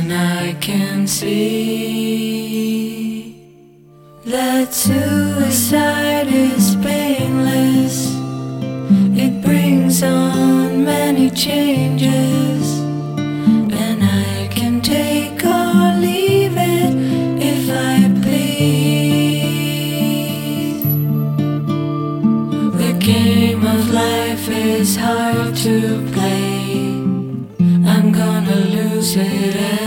And I can see that suicide is painless. It brings on many changes, and I can take or leave it if I please. The game of life is hard to play. I'm gonna lose it